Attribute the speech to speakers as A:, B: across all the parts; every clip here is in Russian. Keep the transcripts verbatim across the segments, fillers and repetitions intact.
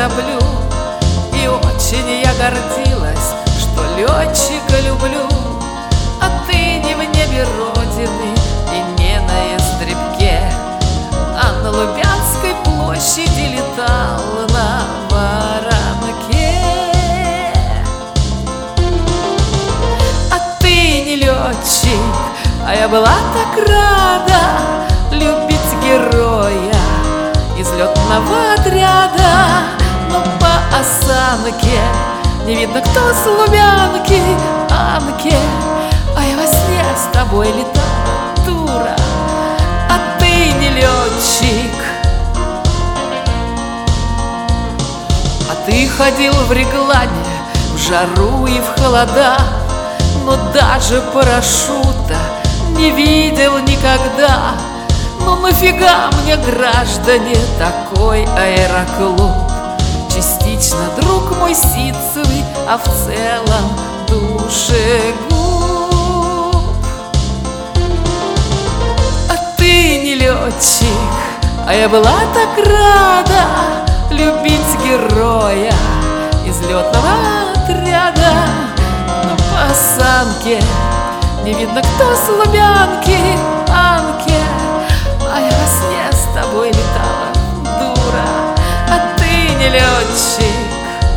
A: кораблю. И очень я гордилась, что летчика люблю. А ты не в небе родины и не на Ястребке, а на Лубянской площади летал на воронке. А ты не летчик, а я была так рада любить героя из летного отряда. Но по осанке не видно, кто с Лубянки, Анке. А я во сне с тобой летала, дура, а ты не летчик. А ты ходил в реглане в жару и в холода, но даже парашюта не видел никогда. Ну нафига мне, граждане, такой аэроклуб? Частично друг мой ситцевый, а в целом душегуб. А ты не летчик, а я была так рада любить героя из летного отряда. Но по осанке не видно, кто с Лубянки, Анке. А я во сне с тобой летала, дура, а ты не летчик.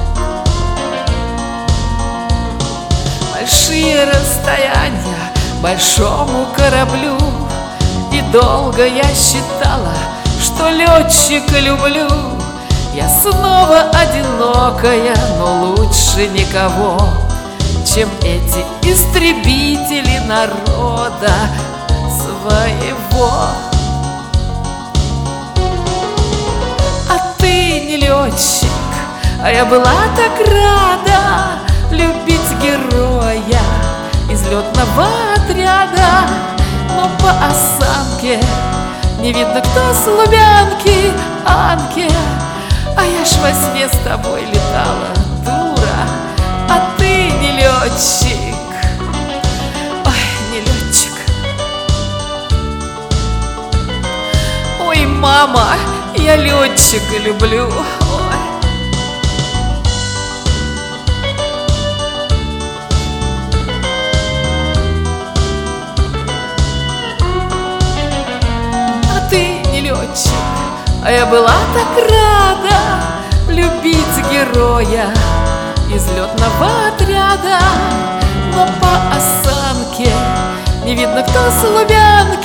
A: Большие расстояния большому кораблю, и долго я считала, что летчика люблю. Я снова одинокая, но лучше никого, чем эти истребители народа своего. А ты не летчик, а я была так рада любить героя из летного отряда. Но по осанке не видно, кто с Лубянки, Анке. А я ж во сне с тобой летала, дура, а ты не летчик. Ой, не летчик. Ой, мама, я летчика люблю. Ой. А ты не летчик, а я была так рада любить героя из летного отряда. Но по осанке не видно, кто с Лубянки,